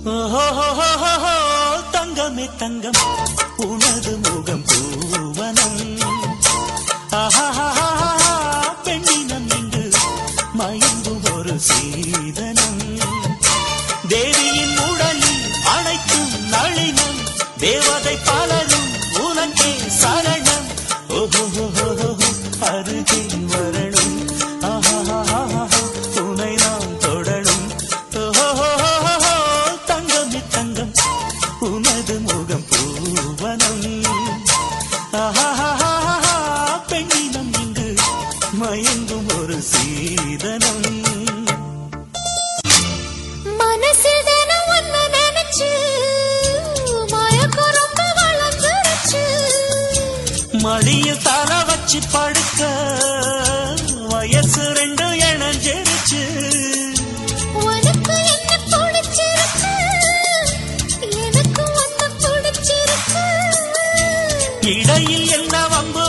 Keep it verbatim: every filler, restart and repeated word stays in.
ஓஹோ தங்கமே தங்கம் உனது முகம் பூவனம் ஆஹா பெண்ணினம் இங்கு மயங்கும் ஒரு சீதனம் தேவியின் உடலில் அனைத்தும் நளினம் தேவதை பலரும் உனக்கே சரணம் ஓஹோ அருகே வரணும் ஆஹா துணை நாம் தொடரும் ஓஹோ தங்கமே தங்கம் உனது முகம் பூவனம் ஆஹா பெண்ணினம் இங்கு மயங்கும் ஒரு சீதனம் மனசில் தினம் ஒன்னு நினைச்சு மயக்கம் ரொம்ப வளர்ந்துருச்சு மடியில் தலை வச்சு படுக்க வயசு ரெண்டு இணைஞ்சிருச்சு உனக்கு என்ன பிடிச்சிருக்கு எனக்கு ஒன்னு பிடிச்சிருக்கு இடையில் என்ன வம்பு